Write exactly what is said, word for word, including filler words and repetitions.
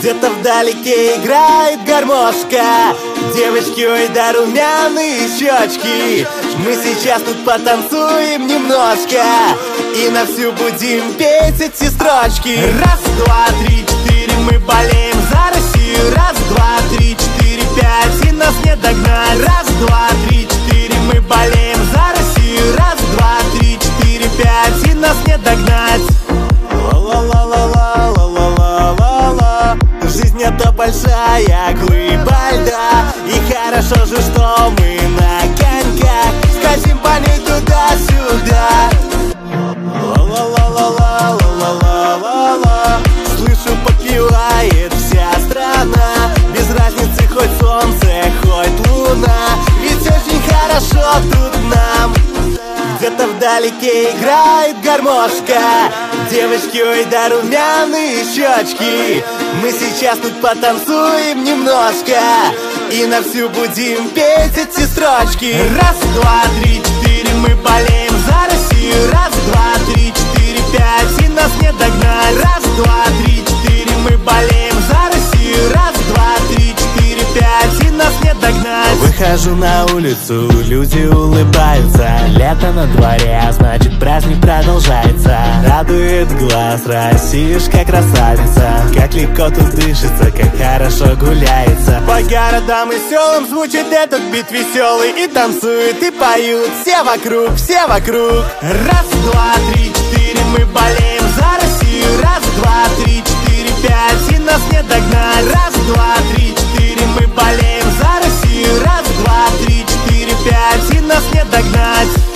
Где-то вдалеке играет гармошка. Девочки, ой, да румяные щечки. Мы сейчас тут потанцуем немножко и на всю будем петь эти строчки. Раз, два, три, четыре, мы болеем за Россию. Раз, два, три, четыре, пять, и нас не догнать. Раз, два, три, четыре, мы болеем за Россию. Раз, два, три, четыре, пять, и нас не догнать. Ла-ла-ла-ла-ла-ла-ла-ла-ла. Жизнь это большая глыба льда, и хорошо же, что мы на коньках скользим по ней туда-сюда. Ла-ла-ла-ла-ла-ла-ла-ла. Слышу, подпевает вся страна. Без разницы, хоть солнце, хоть луна, ведь очень хорошо тут нам. Где-то вдалеке играет гармошка. Девочки, ой, да румяные щечки. Мы сейчас тут потанцуем немножко и на всю будем петь эти строчки. Раз, два, три, четыре, мы болеем за Россию. Раз, два, три, четыре, пять, и нас не догнать. Раз, два, три, четыре, мы болеем за Россию. Раз, два, три, четыре, пять, и нас не догнать. Выхожу на улицу, люди улыбаются. Лето на дворе, а значит праздник продолжается. Радует глаз, Россиюшка красавица. Как легко тут дышится, как хорошо гуляется. По городам и селам звучит этот бит веселый. И танцуют, и поют все вокруг, все вокруг. Раз, два, три, четыре, мы болеем за Россию. Раз, два, три, четыре, пять, и нас не догнать. Раз, два, три, четыре, мы болеем за Россию. Раз, два, три, четыре, пять, и нас не догнать.